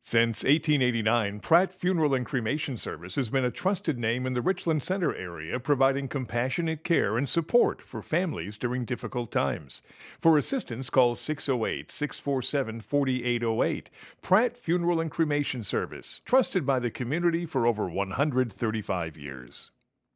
Since 1889, Pratt Funeral and Cremation Service has been a trusted name in the Richland Center area, providing compassionate care and support for families during difficult times. For assistance, call 608-647-4808. Pratt Funeral and Cremation Service, trusted by the community for over 135 years.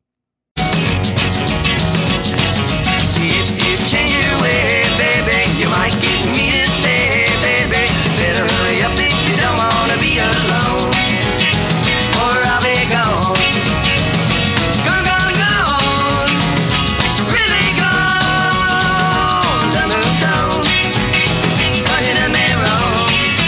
If you change your way, baby, you might get me to stay, baby. Better hurry up if you don't wanna be alone, or I'll be gone. Gone, gone, gone. Really gone. Done moved on. 'Cause you done me wrong.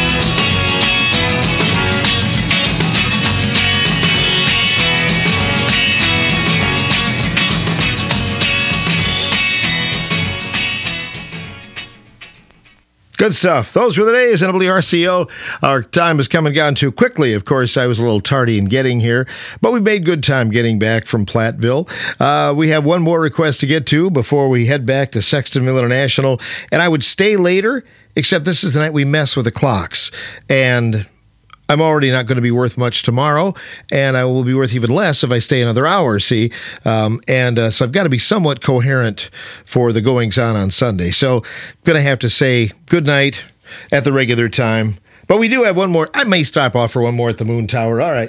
Good stuff. Those were the days, NWRCO. Our time has come and gone too quickly. Of course, I was a little tardy in getting here, but we made good time getting back from Platteville. We have one more request to get to before we head back to Sextonville International, and I would stay later, except this is the night we mess with the clocks, and I'm already not going to be worth much tomorrow, and I will be worth even less if I stay another hour, see? So I've got to be somewhat coherent for the goings-on Sunday. So I'm going to have to say good night at the regular time. But we do have one more. I may stop off for one more at the Moon Tower. All right.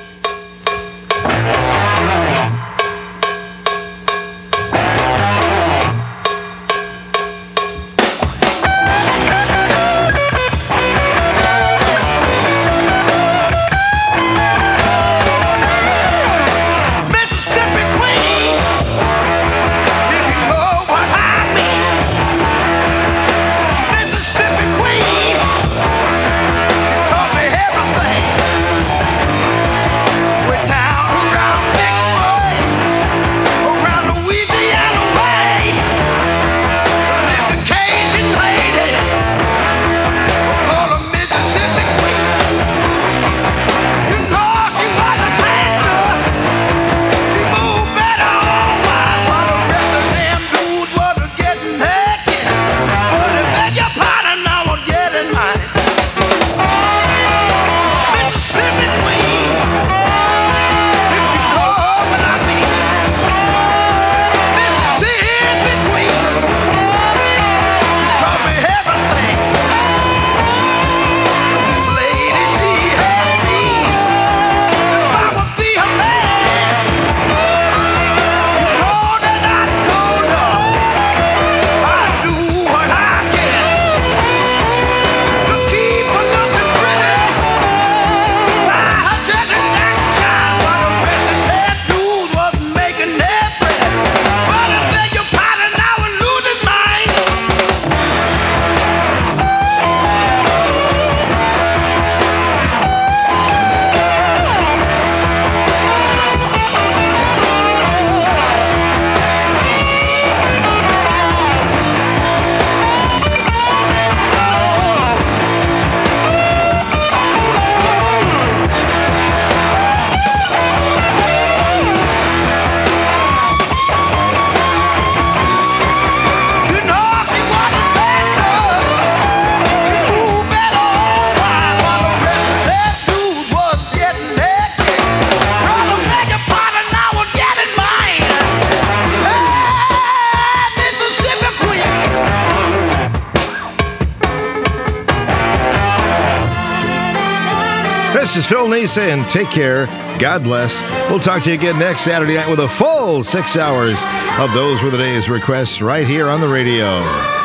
This is Phil Nisa, and take care. God bless. We'll talk to you again next Saturday night with a full 6 hours of Those Were the Days requests right here on the radio.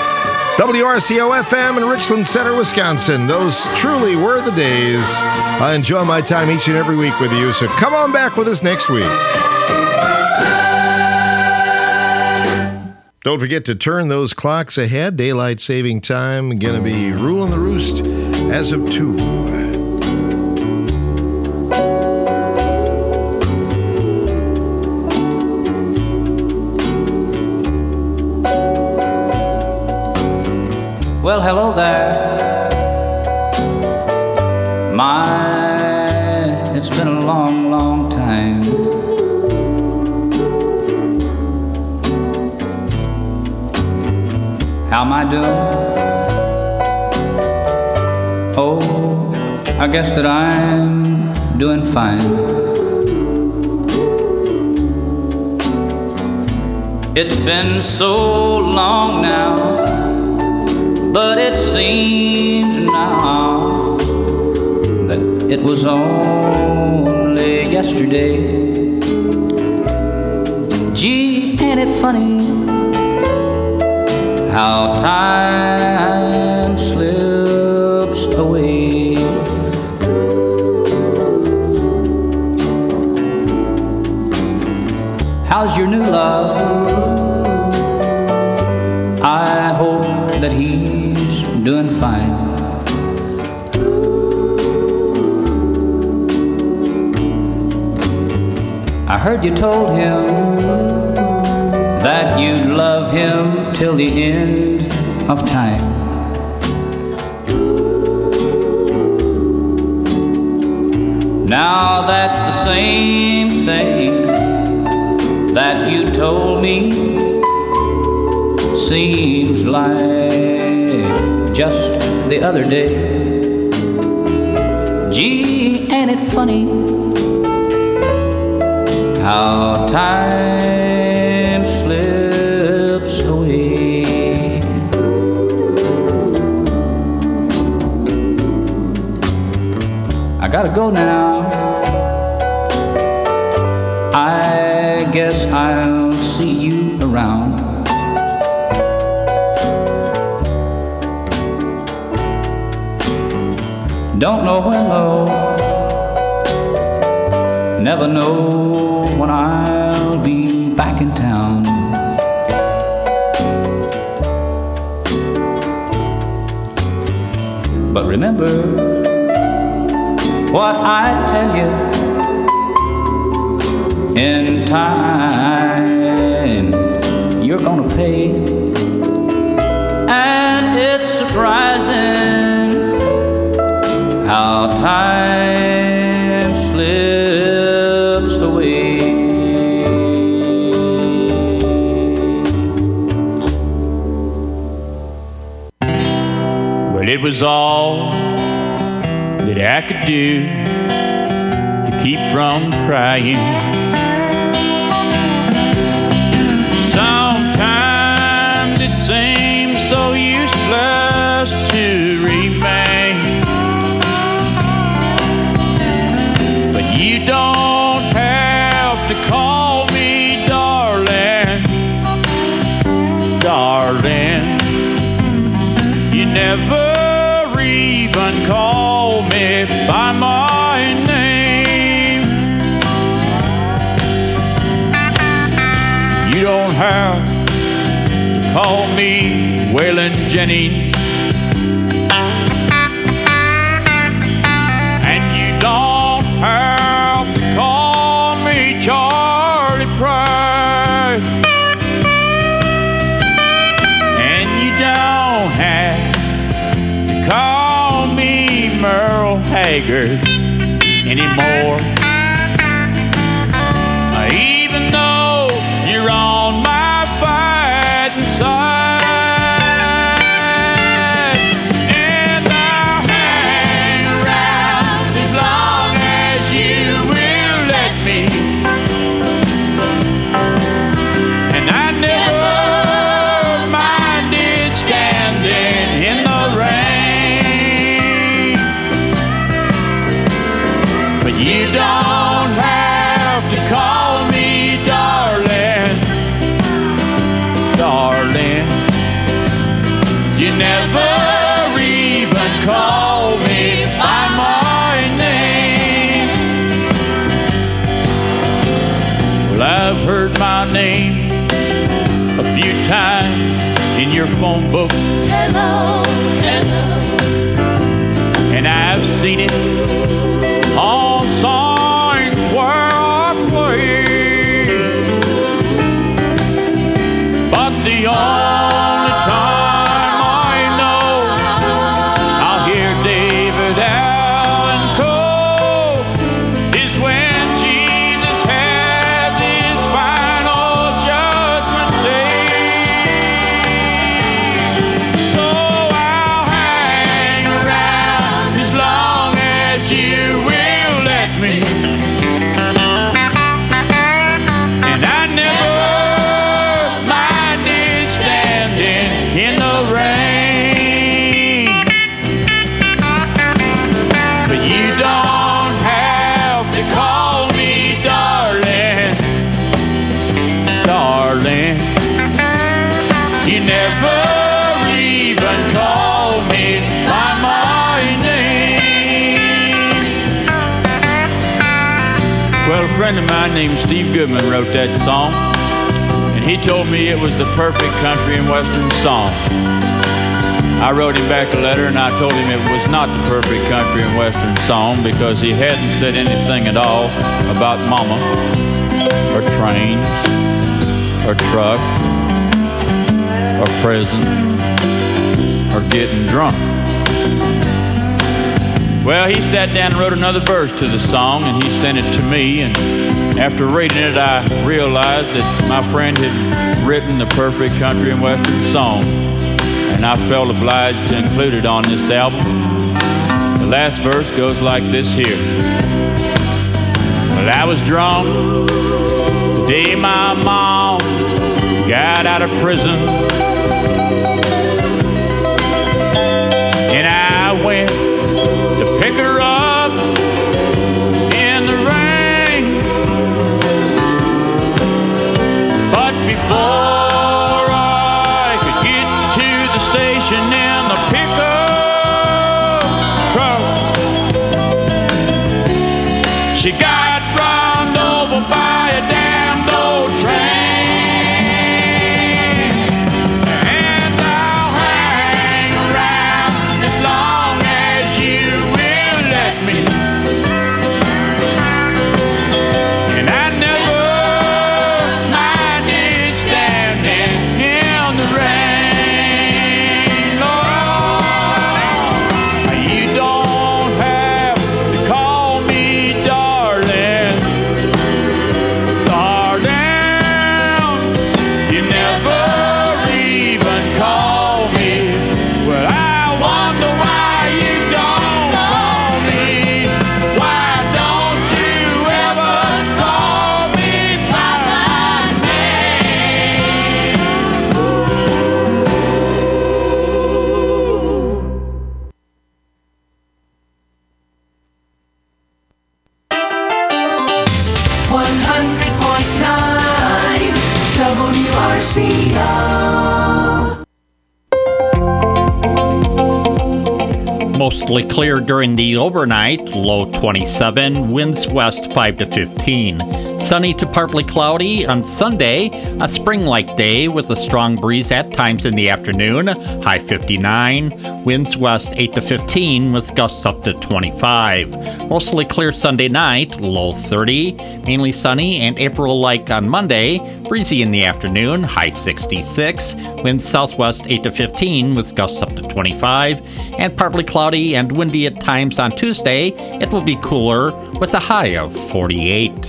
WRCO FM in Richland Center, Wisconsin. Those truly were the days. I enjoy my time each and every week with you, so come on back with us next week. Don't forget to turn those clocks ahead. Daylight saving time going to be ruling the roost as of 2. Well, hello there. It's been a long, long time. How am I doing? Oh, I guess that I'm doing fine. It's been so long now, but it seems now that it was only yesterday. Gee, ain't it funny how time slips away? How's your new love? I hope that he's doing fine. I heard you told him that you'd love him till the end of time. Now that's the same thing that you told me. Seems like just the other day. Gee, ain't it funny how time slips away? I gotta go now. I guess I'll see you around. Don't know when though, never know when I'll be back in town. But remember what I tell you, in time you're gonna pay. And it's surprising how time slips away. Well, it was all that I could do to keep from crying. Sometimes it seems so useless to remain. You don't have to call me darling, darling. You never even call me by my name. You don't have to call me Waylon Jennings. And you don't have to call me Charlie Pride. And you don't have to call me Merle Haggard anymore. Even though you're on my fighting side. You don't have to call me darling, darling. You never even call me by my name. Well, I've heard my name a few times in your phone book. Hello, hello. And I've seen it on signs where I play. But the only time I know I'll hear David Allen Coe is when Jesus has his final judgment day. So I'll hang around as long as as you will let me. And I never minded standing in the rain. But you don't have to call me darling, darling. You never even call me by my name. Well, a friend of mine named Steve Goodman wrote that song, and he told me it was the perfect country and western song. I wrote him back a letter and I told him it was not the perfect country and western song because he hadn't said anything at all about mama, or trains, or trucks, or prison, or getting drunk. Well, he sat down and wrote another verse to the song and he sent it to me, and after reading it I realized that my friend had written the perfect country and western song, and I felt obliged to include it on this album. The last verse goes like this here. Well, I was drunk the day my mom got out of prison, and I went to pick her up in the rain. But before I could get to the station in the pickup truck, she got run over by a damned old train. And I'll hang around as long as you will let me. And I never minded standing in the rain. Lord, you don't have to call me darling, darling. You never even call me. Well, I wonder why you don't call me. Why don't you ever call me by my name? WRCO. Mostly clear during the overnight, low 27, winds west 5 to 15. Sunny to partly cloudy on Sunday, a spring-like day with a strong breeze at times in the afternoon, high 59. Winds west 8 to 15 with gusts up to 25. Mostly clear Sunday night, low 30. Mainly sunny and April-like on Monday, breezy in the afternoon, high 66. Winds southwest 8 to 15 with gusts up to 25. And partly cloudy and windy at times on Tuesday. It will be cooler with a high of 48.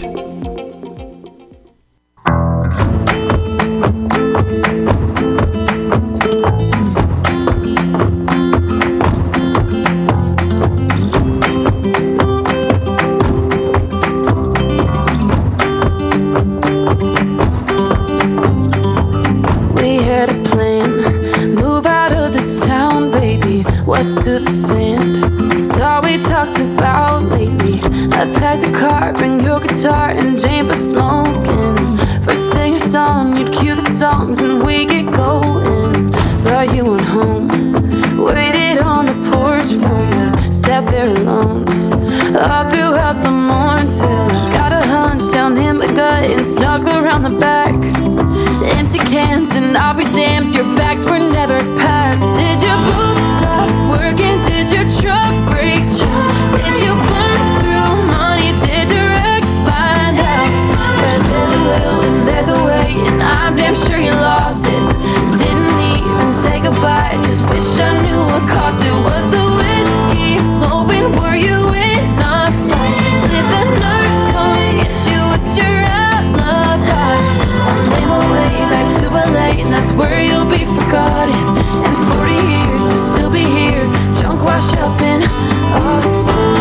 We had a plan, move out of this town, baby, west to the sand. It's all we talked about lately. I packed the car, bring your guitar and Jane for smoking. First thing at dawn, you'd cue the songs and we get going. Brought you on home, waited on the porch for you, sat there alone all throughout the morning till I got a hunch down in my gut and snuck around the back. Empty cans and I'll be damned, your bags were never packed. Did your boots stop working? Did your truck break down? Did you burn through money? Did your ex find out? Where there's a will and there's a way, and I'm damn sure you lost it. Didn't even say goodbye, just wish I knew what caused it. Was the whiskey flowing? Were you in a fight? Did the nurse come get you? What's your alibi? I'll name my way back to LA, and that's where you'll be forgotten. In 40 years you'll still be here, drunk, washed up in Austin.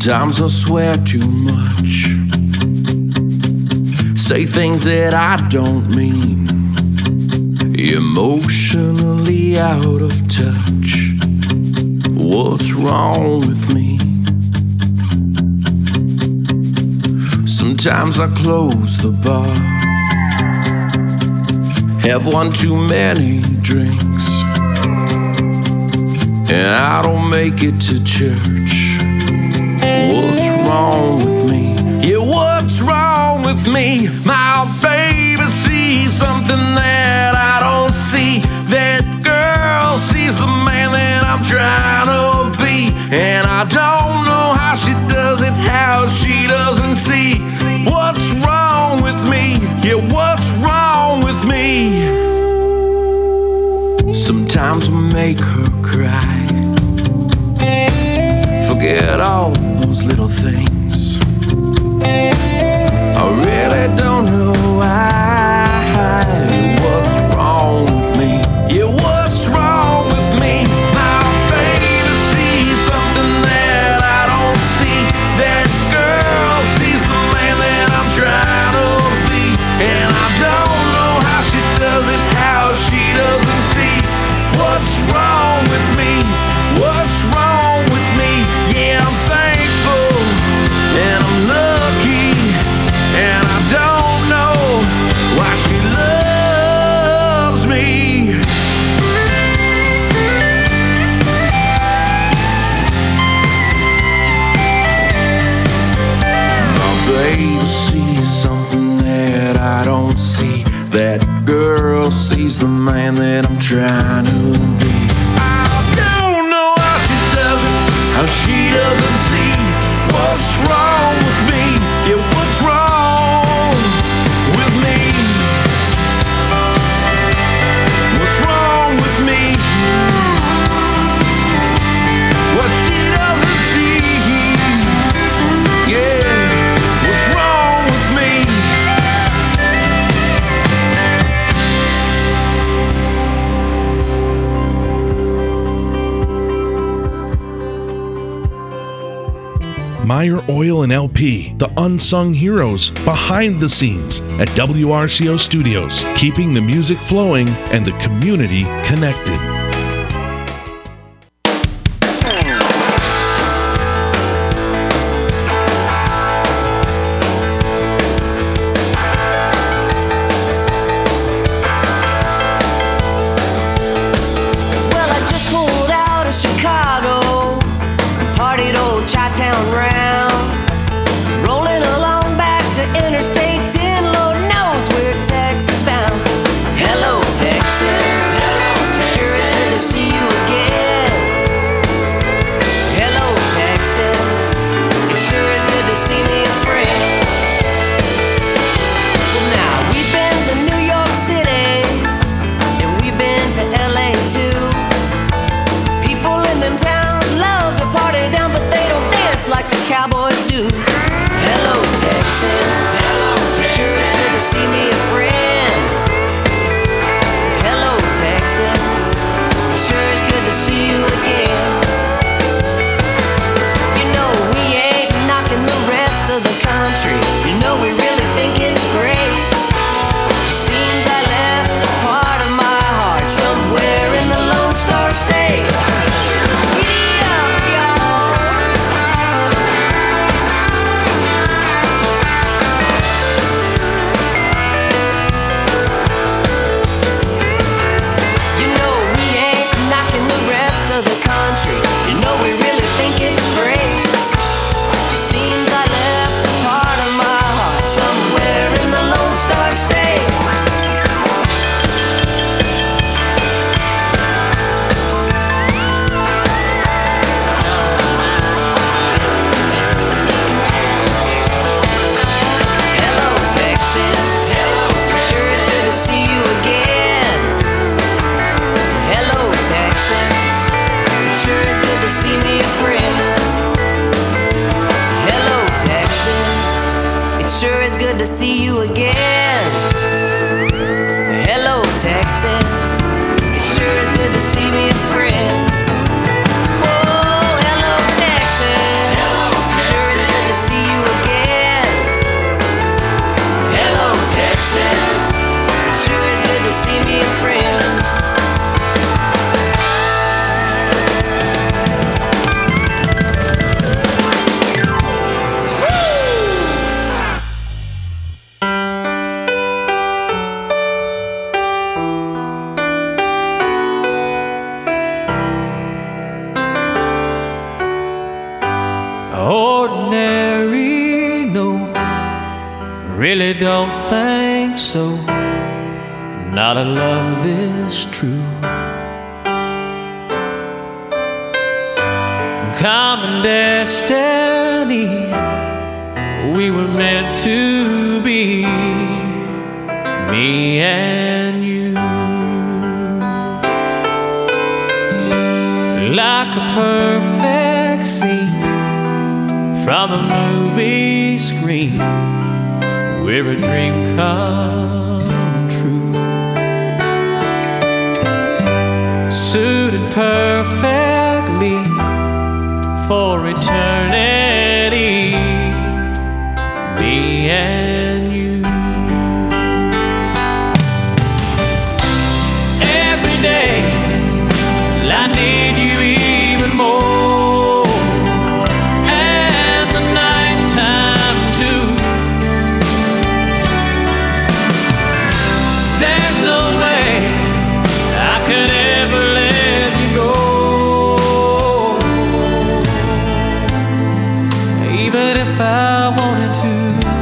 Sometimes I swear too much, say things that I don't mean, emotionally out of touch. What's wrong with me? Sometimes I close the bar, have one too many drinks, and I don't make it to church. What's wrong with me? Yeah, what's wrong with me? My baby sees something that I don't see. That girl sees the man that I'm trying to be, and I don't know how she does it, how she doesn't see. What's wrong with me? Yeah, what's wrong with me? Sometimes I make her cry, forget all those little things. I really don't know why. What's wrong with me? Yeah, what's wrong with me? My baby sees something that I don't see. That girl sees the man that I'm trying to be, and I don't know how she does it, how she doesn't see. What's wrong with me? What's wrong with me? Yeah, I'm thankful and I'm lucky, and I don't know why she loves me. My baby sees something that I don't see. That girl sees the man that I'm trying to be. I don't know how she does it, how she doesn't see. What's wrong with me? Yeah, what's wrong with me? What's wrong with me? What she doesn't see. Yeah, what's wrong with me? Meyer Oil and LP, the unsung heroes behind the scenes at WRCO Studios, keeping the music flowing and the community connected. Well, I just pulled out of Chicago, partied old Chi-Town round, rolling along back to Interstate 10. Lord knows we're Texas bound. Hello, Texas. Sure it's good to see you again. Hello, Texas. It sure is good to see me a friend. Well, now we've been to New York City, and we've been to LA too. People in them towns love to party down, but they don't dance like the cowboys do. Hello, Texas. Sure it's good to see me a friend. Hello, Texas. Sure it's good to see you again. You know we ain't knocking the rest of the country. You know we really think it's great. Seems I left a part of my heart somewhere in the Lone Star State. You know we ain't knocking the rest of the country. You know we really think it's great. It seems I left a part of my heart somewhere in the Lone Star State. Hello, Texas. Sure it's good to see you again. Hello, Texas. Sure it's good to see me a friend. Hello, Texas. It sure is good to see you again. Hello, Texas. It sure is good to see me a friend. Oh, hello, Texas. Sure Really don't think so. Not a love this true. Common destiny, we were meant to be, me and you. Like a perfect scene from a movie screen, we're a dream come true. Suited perfectly for eternity, me and you. Every day I need you even more, and the nighttime too. There's no way I could ever let you go, even if I wanted to.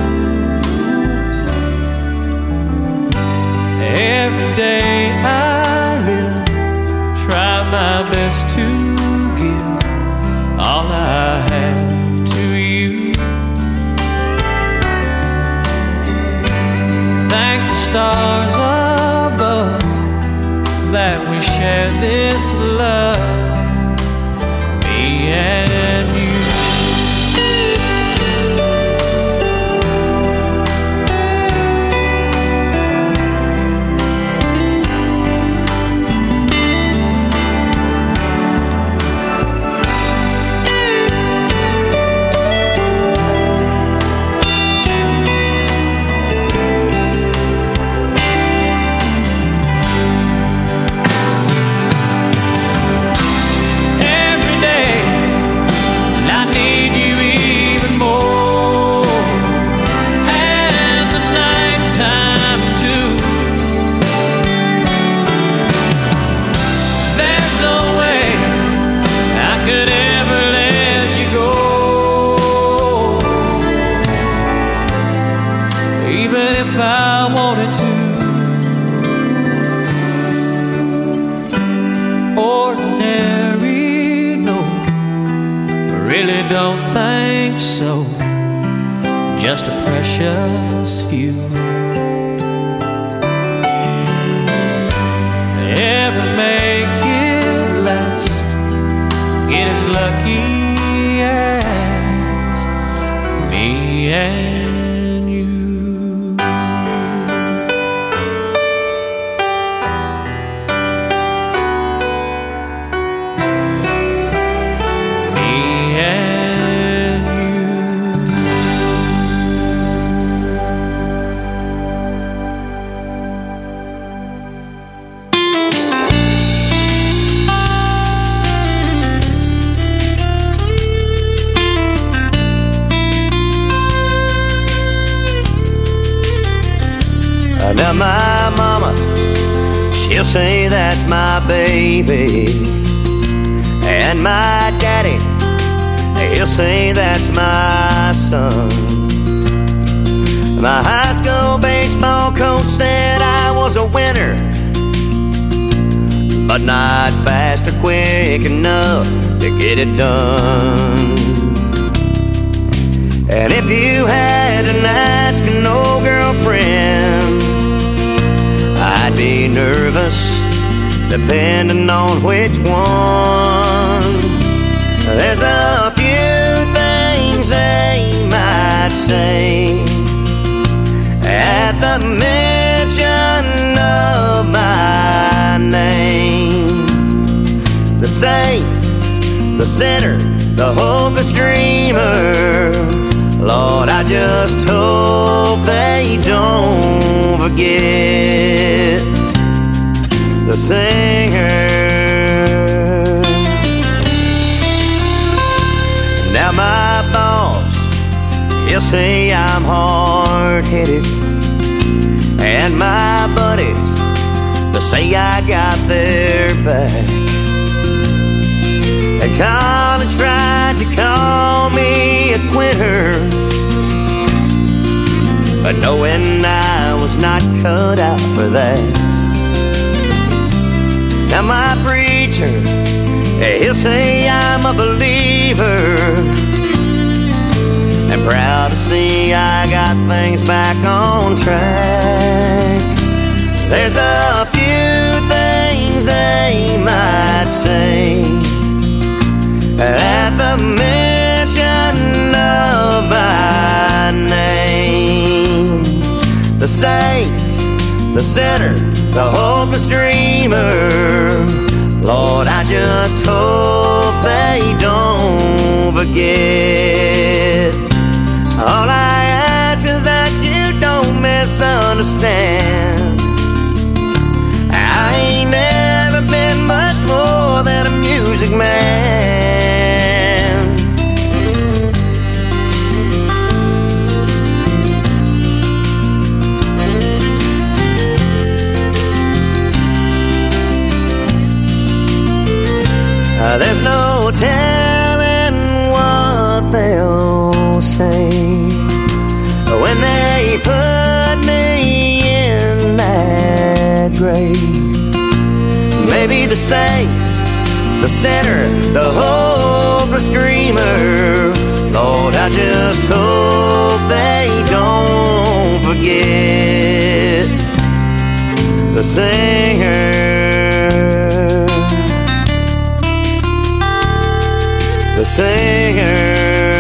Every day I live, try my best to give all I have to you. Thank the stars above that we share this love, me and you. If I wanted to. Ordinary, no, really don't think so. Just a precious few. Ever make it last, get as lucky as me and now my mama, she'll say that's my baby, and my daddy, he'll say that's my son. My high school baseball coach said I was a winner, but not fast or quick enough to get it done. And if you had an ask an old girlfriend, I'd be nervous, depending on which one. There's a few things they might say at the mention of my name. The saint, the sinner, the hopeless dreamer, Lord, I just hope they don't forget the singer. Now my boss, he'll say I'm hard-headed, and my buddies, they'll say I got their back. They kinda tried to call me a quitter, but knowing I was not cut out for that. Now my preacher, he'll say I'm a believer, and proud to see I got things back on track. There's a few things they might say at the mention of my name. The saint, the sinner, the hopeless dreamer, Lord, I just hope they don't forget. All I ask is that you don't misunderstand. I ain't never been much more than a music man. There's no telling what they'll say when they put me in that grave. Maybe the saint, the sinner, the hopeless dreamer, Lord, I just hope they don't forget the singer, the singer.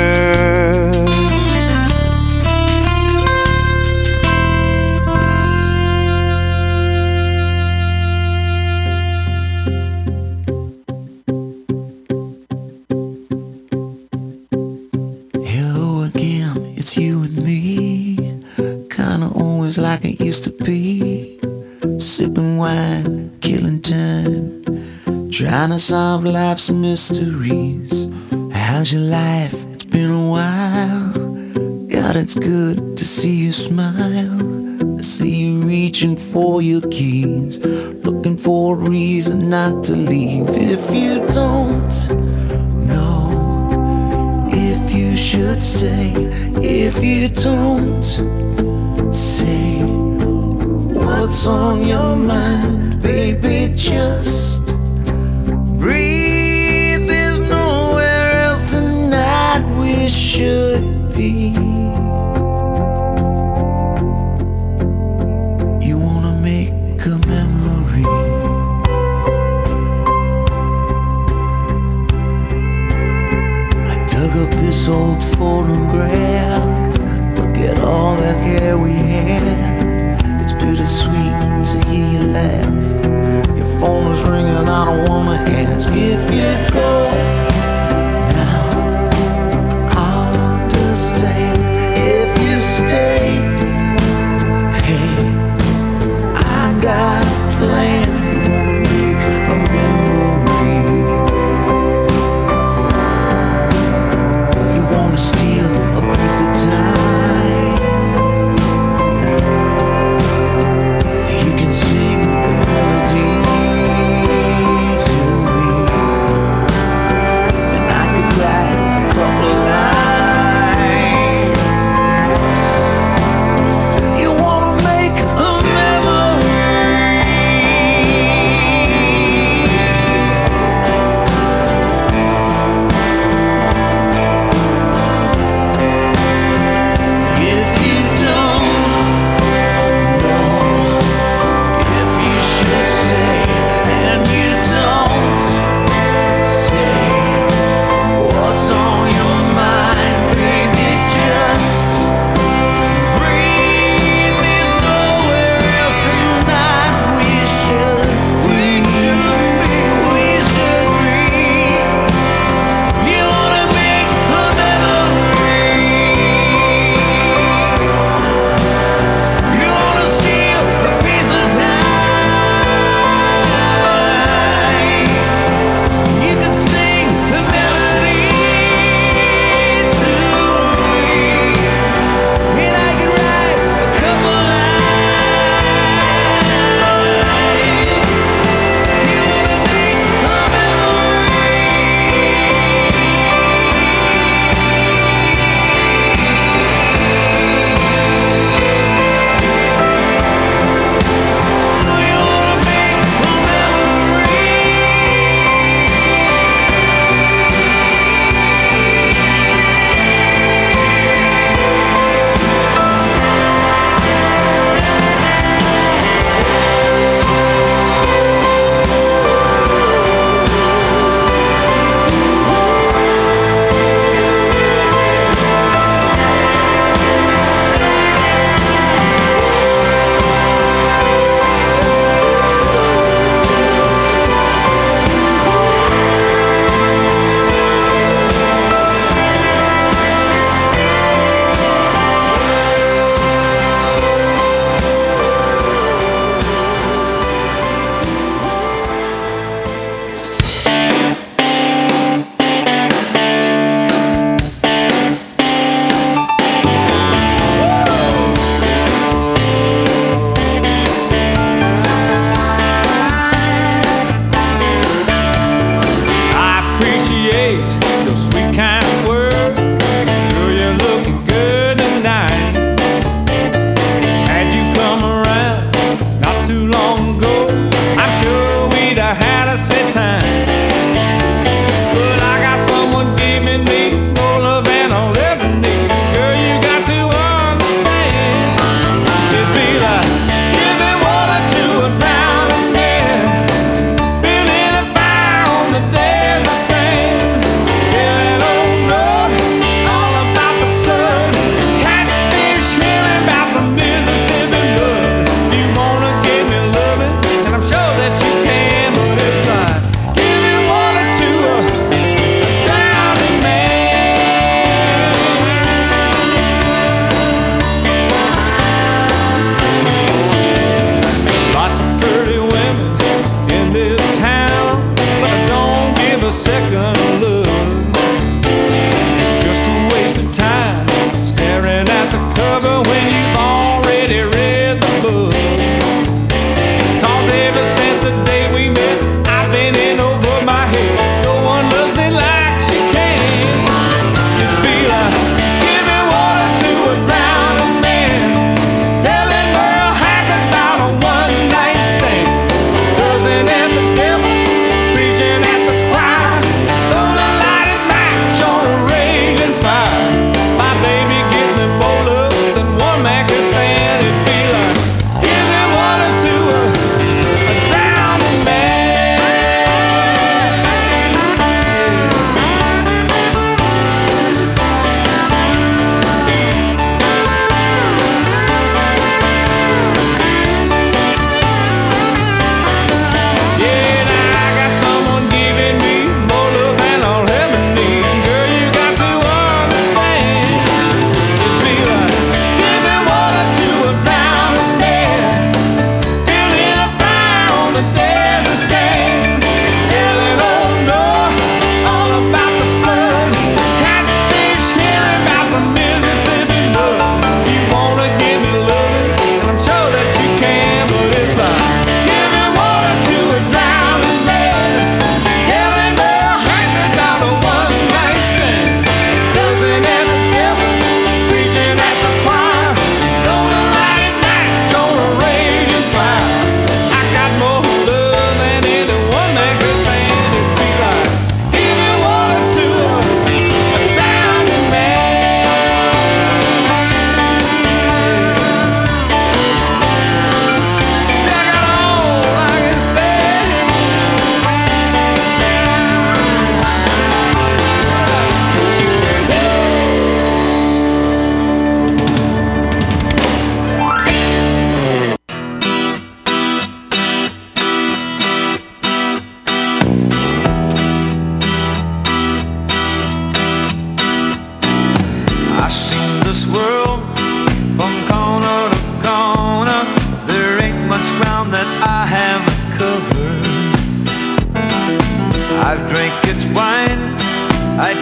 Hello again, it's you and me, kinda always like it used to be. Sipping wine, killing time, trying to solve life's mysteries. How's your life? It's been a while. God, it's good to see you smile. I see you reaching for your keys, looking for a reason not to leave. If you don't know if you should stay, if you don't say what's on your mind, baby, just breathe. There's nowhere else tonight we should be. You wanna make a memory. I dug up this old photograph. Look at all the hair we had. It's bittersweet to hear you laugh. Your phone is ringing, I don't wanna ask if you go. Now I'll understand if you stay. Hey, I got a plan. You wanna make a memory. You wanna steal a piece of time. You can sing the melody to me.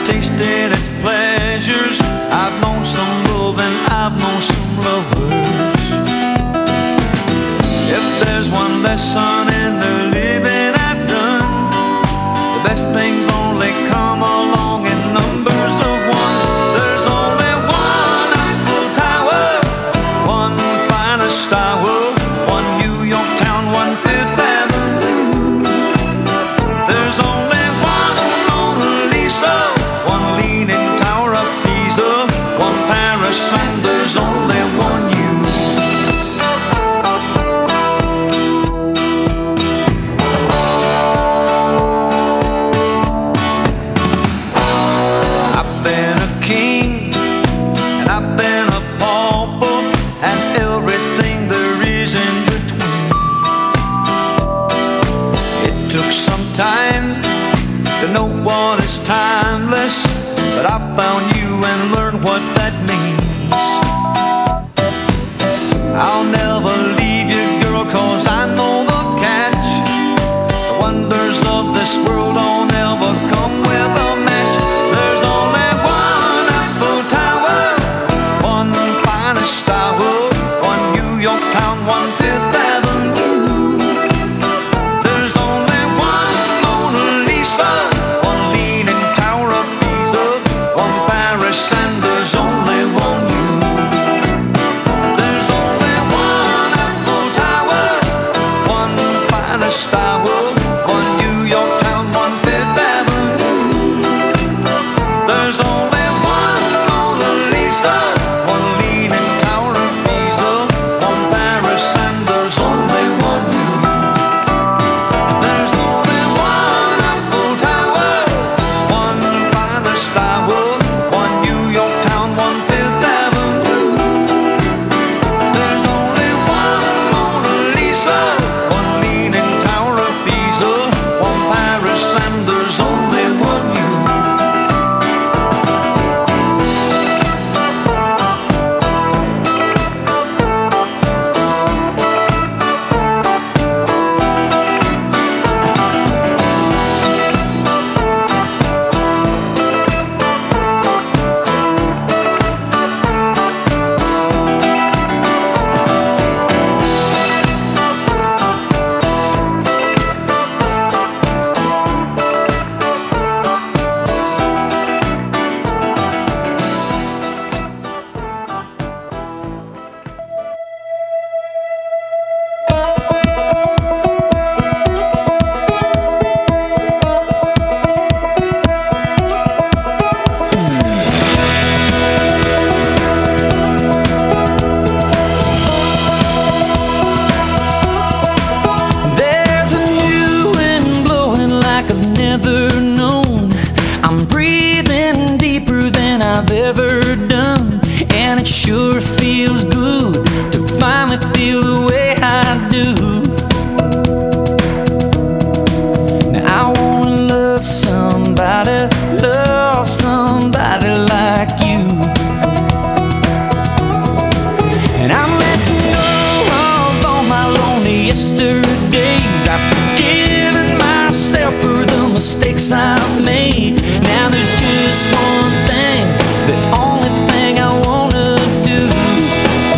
tasted its pleasures. I've known some love and I've known some lovers. If there's one lesson in the living I've done, the best things only come along in numbers of one. There's only one Eiffel Tower, one finest tower, one New York town, one Fifth Avenue. There's only one Mona Lisa, one leaning tower of Pisa, one Paris, and there's only one you. I've been a king, and I've been a pauper, and everything there is in between. It took some time to know what is timeless, but I found you and learned what that means. I'll never leave you, girl, 'cause I know the catch. The wonders of this world don't ever come with a match. There's only one Eiffel Tower, one finest tower, one New York town, one Fifth Avenue. There's only one Mona Lisa, one leaning tower of Pisa, one Paris, and there's only one you. There's only one Eiffel Tower, one finest tower, one New York town, one Fifth Avenue. There's only one Mona Lisa, one leaning tower of Pisa, one Paris, and there's only one you. There's only one Eiffel Tower, one finest tower, one New York town, one Fifth Avenue. There's only one Mona Lisa, one leaning tower of Pisa, one Paris, and there's only one you. There's a new wind blowing like I've never known. I'm breathing deeper than I've ever done, and it sure feels good to finally feel the way I do. Now I wanna love somebody like you. And I'm letting go of all my lonely yesterdays. I've forgiven myself for the mistakes I've made. Now there's just one thing, the only thing I wanna do.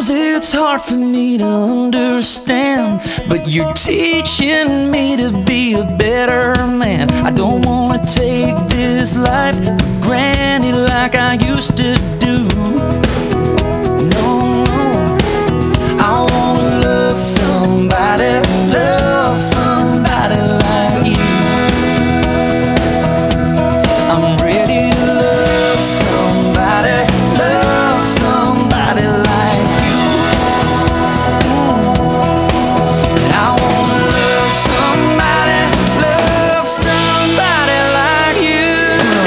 Sometimes it's hard for me to understand, but you're teaching me to be a better man. I don't wanna take this life for granted like I used to do. No, no, I wanna love somebody like you. I'm ready to love somebody like you. I wanna love somebody like you.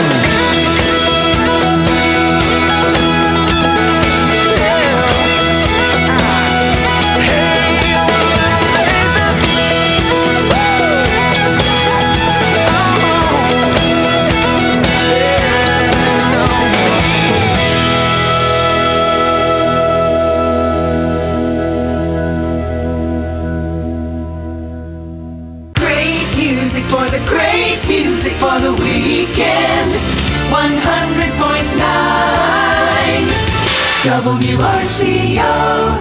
For the weekend, 100.9 WRCO.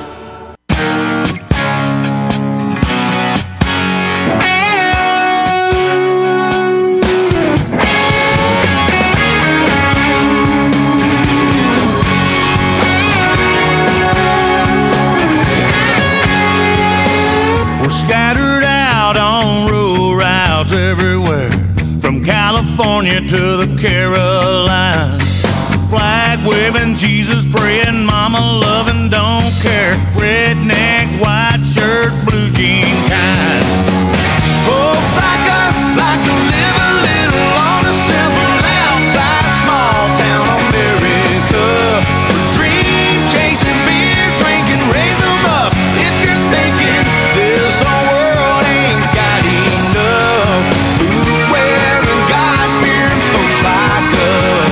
We're scattered out on rural routes everywhere, from California to the Carolinas. Flag waving, Jesus praying, mama loving, don't care. Redneck, white shirt, blue jean kind. Folks like us like to live a little on a simple outside small town America. Dream chasing, beer drinking, raise them up. If you're thinking this whole world ain't got enough, food wearing, God fearing folks like us.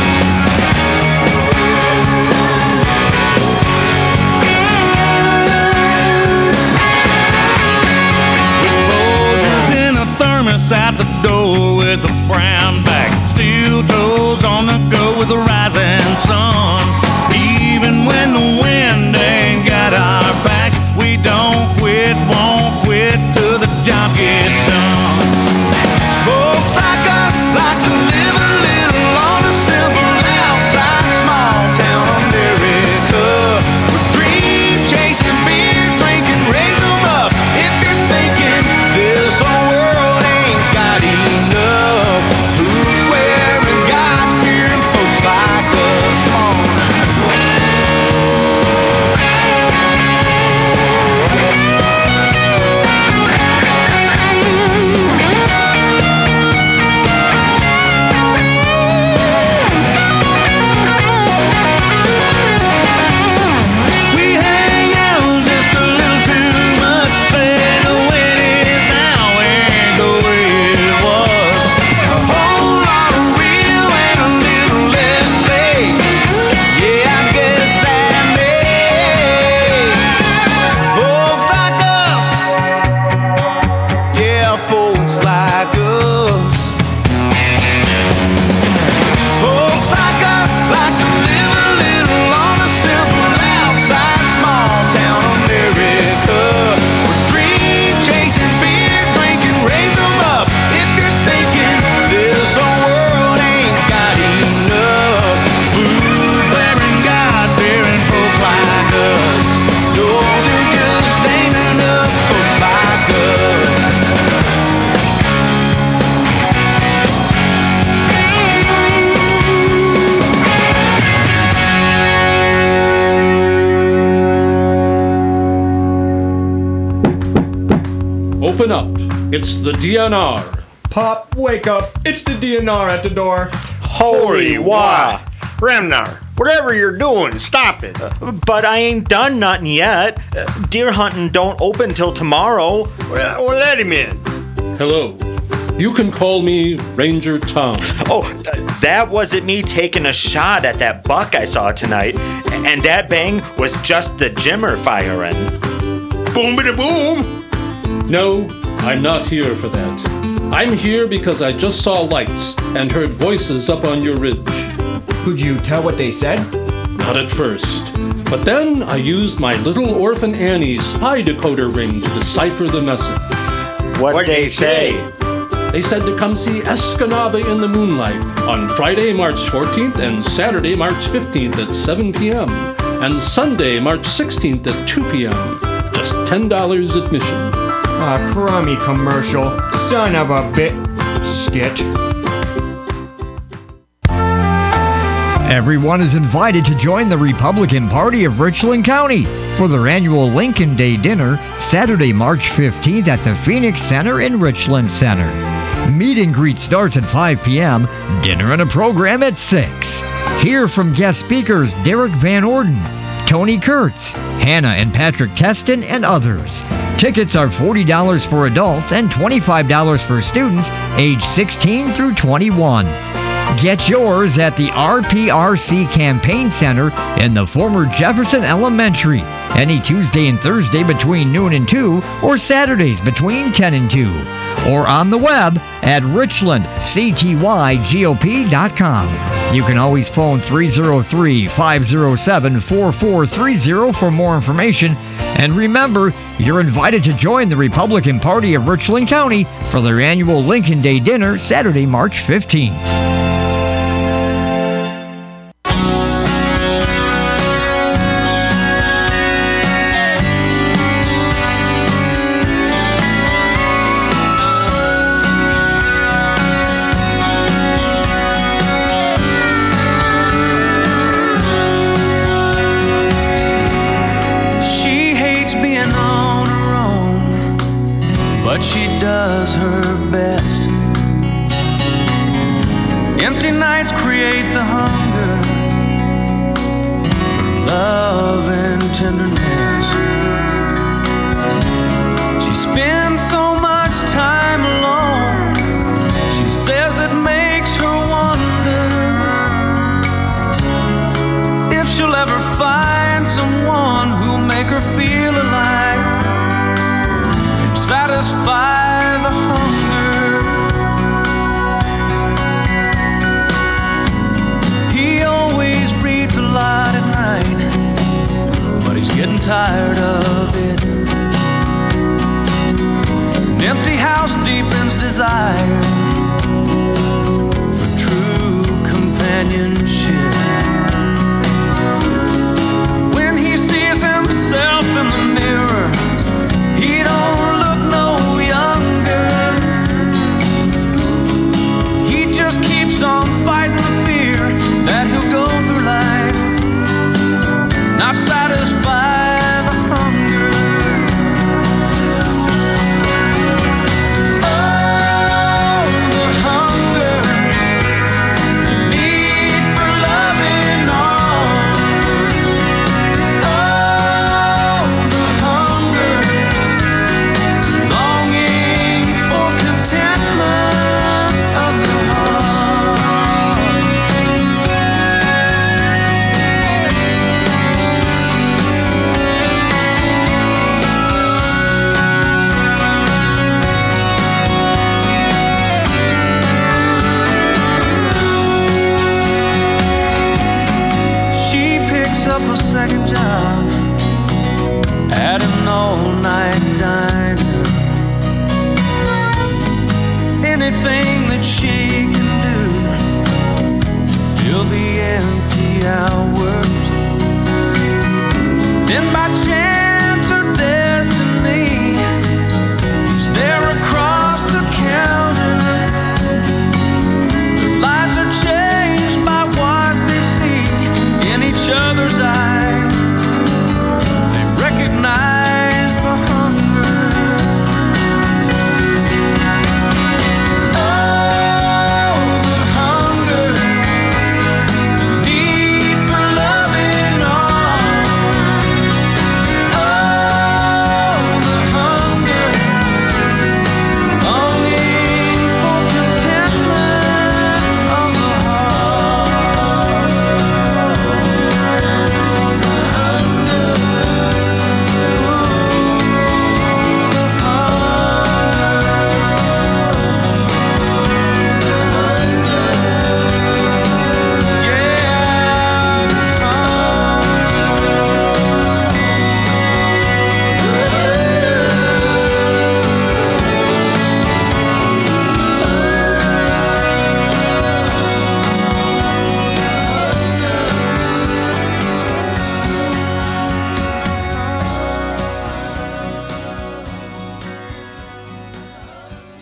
Out the door with a brown back, steel toes on the go with the rising sun. Even when the wind ain't got our back, we don't quit, won't quit till the job gets done. Folks like us like to live a little on a simple outside small town America. We're dream chasing, beer drinking, raise them up. If you're thinking this whole world ain't got enough, food wearing, God fearing folks like us. Come on. We hang out just a little too much, play the way it is now ain't the way it was. A whole lot of real and a little less fake. Yeah, I guess that makes folks like us. Yeah, folks like us. Folks like us like to live a little on a simple outside small town America. We're dream chasing, beer drinking, raise them up. If you're thinking this whole world ain't got enough, food wearing, God fearing folks like us. No, there just ain't enough folks like us. Open up. It's the DNR. Pop, wake up. It's the DNR at the door. Holy wah! Remnar, whatever you're doing, stop it. But I ain't done nothing yet. Deer hunting don't open till tomorrow. Well, let him in. Hello. You can call me Ranger Tom. Oh, that wasn't me taking a shot at that buck I saw tonight. And that bang was just the Jimmer firing. Boom-bida-boom! No, I'm not here for that. I'm here because I just saw lights and heard voices up on your ridge. Could you tell what they said? Not at first. But then I used my little orphan Annie's spy decoder ring to decipher the message. What'd they say? They said to come see Escanaba in the Moonlight on Friday, March 14th and Saturday, March 15th at 7 p.m. and Sunday, March 16th at 2 p.m. Just $10 admission. Crummy commercial. Son of a bit. Skit. Everyone is invited to join the Republican Party of Richland County for their annual Lincoln Day dinner, Saturday, March 15th at the Phoenix Center in Richland Center. Meet and greet starts at 5 p.m., dinner and a program at 6. Hear from guest speakers Derek Van Orden, Tony Kurtz, Hannah and Patrick Teston, and others. Tickets are $40 for adults and $25 for students age 16 through 21. Get yours at the RPRC Campaign Center in the former Jefferson Elementary, any Tuesday and Thursday between noon and 2, or Saturdays between 10 and 2, or on the web at richlandctygop.com. You can always phone 303-507-4430 for more information. And remember, you're invited to join the Republican Party of Richland County for their annual Lincoln Day dinner, Saturday, March 15th. Tired of it. An empty house deepens desire for true companionship. When he sees himself in the mirror, he don't look no younger. He just keeps on fighting the fear that he'll go through life not satisfied. Second job at an all-night diner. Anything that she can do to fill the empty hours. Then by chance or destiny, is there across the counter? Their lives are changed by what they see in each other's eyes. Recognize the hunger. Oh,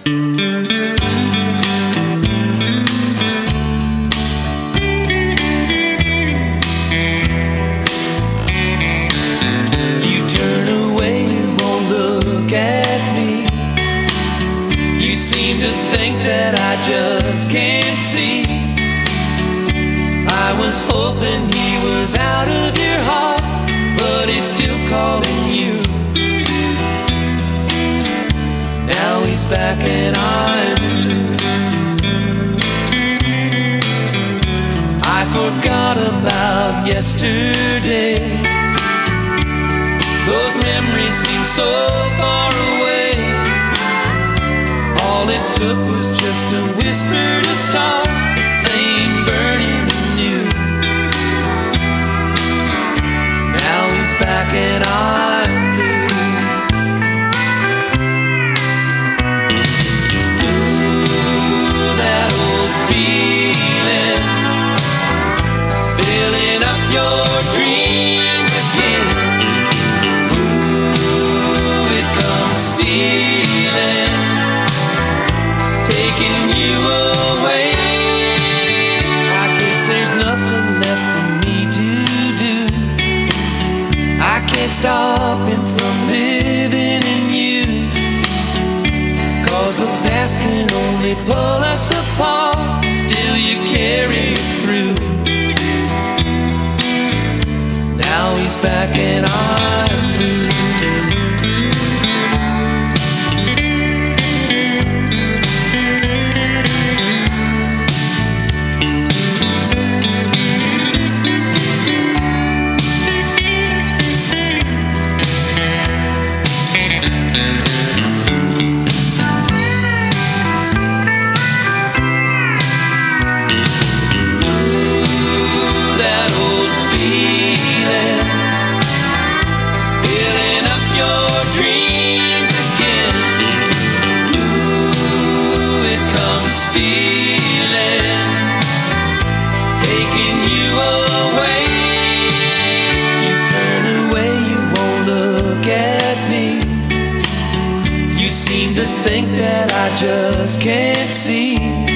You turn away, you won't look at me. You seem to think that I just can't see. I was hoping he was out of your heart, but he's still calling you. Now he's back and I'm blue. I forgot about yesterday. Those memories seem so far away. All it took was just a whisper to start a flame burning anew. Now he's back and I'm blue. Ooh, that old feeling, filling up your dreams again. Ooh, it comes stealing, taking you away. I guess there's nothing left for me to do. I can't stop him from living in you, 'cause the past can only pull us apart. Still you carry it through. Now he's back and I'm blue. That old feeling, filling up your dreams again. Ooh, it comes stealing, taking you away. You turn away, you won't look at me. You seem to think that I just can't see.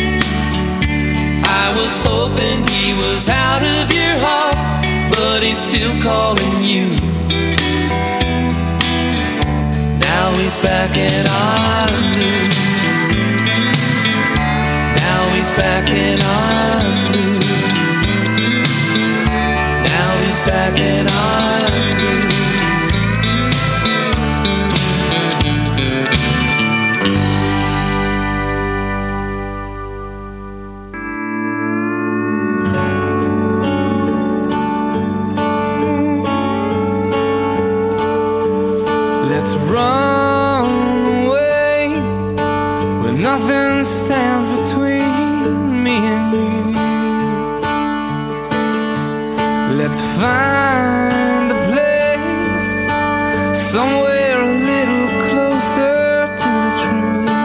I was hoping he was out of your heart, but he's still calling you. Now he's back and I'm blue. Now he's back and I'm blue. Now he's back and I'm blue. Let's run away where nothing stands between me and you. Let's find a place somewhere a little closer to the truth,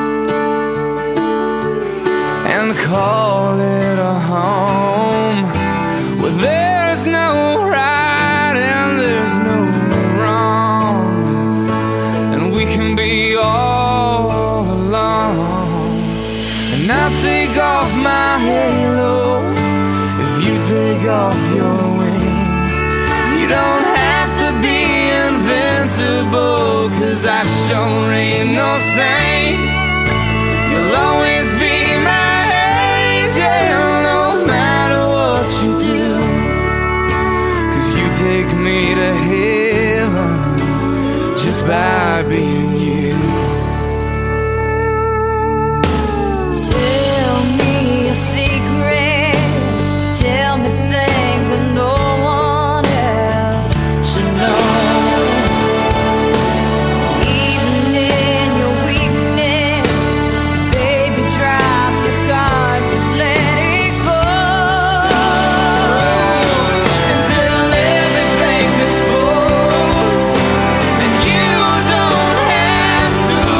and call it a home where there's no right and there's no wrong, and we can be all alone. And I'll take off my halo if you take off your wings. You don't have to be invincible, 'cause I sure ain't no saint. You'll always be my angel, no matter what you do, 'cause you take me to heaven just by being you. Tell me your secrets. Tell me things that no one else should know. Even in your weakness, baby, drop your guard, just let it go. Until everything's exposed, and you don't have to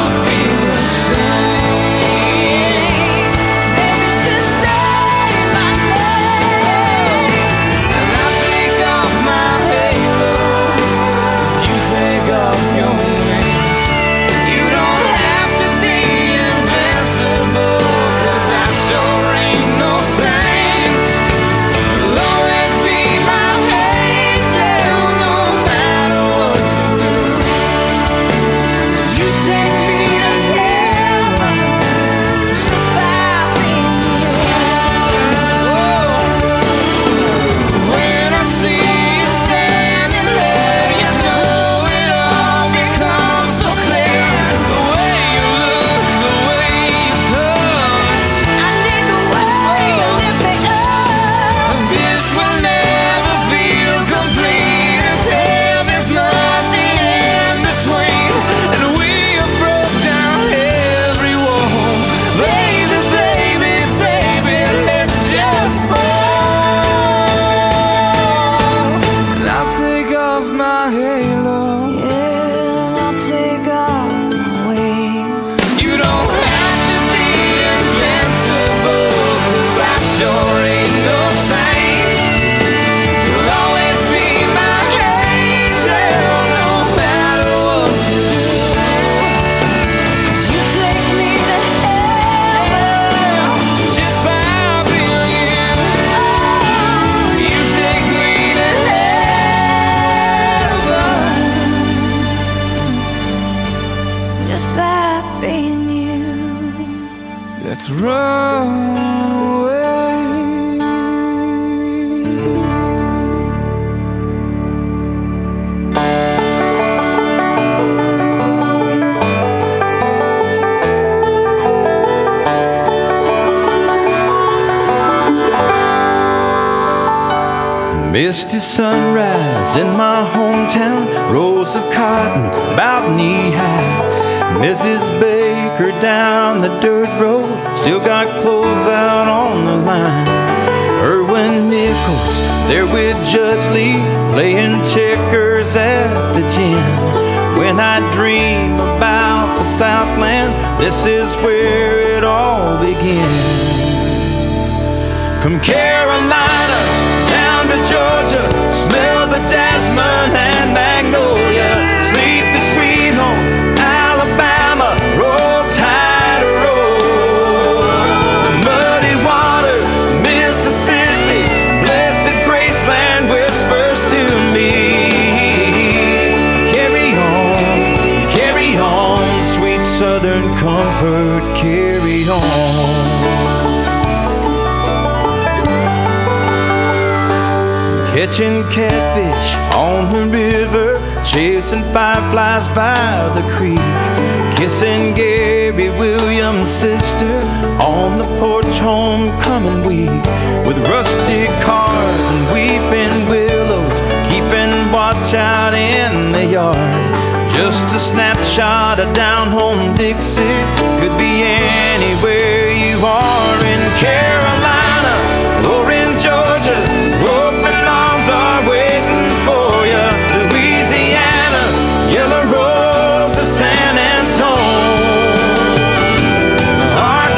being you. Let's run away. Misty sunrise in my hometown, rows of cotton about knee high. Mrs. Baker down the dirt road, still got clothes out on the line. Erwin Nichols there with Judge Lee, playing checkers at the gin. When I dream about the Southland, this is where it all begins. From Carolina down to Georgia, smell the jasmine and magnolia. Sleepy sweet home, Alabama, roll tide, roll. Muddy water, Mississippi, blessed Graceland whispers to me. Carry on, sweet Southern comfort, carry on. Catching catfish on the river, chasing fireflies by the creek, kissing Gary Williams' sister on the porch homecoming week, with rusty cars and weeping willows, keeping watch out in the yard. Just a snapshot of down home Dixie, could be anywhere you are in Carolina.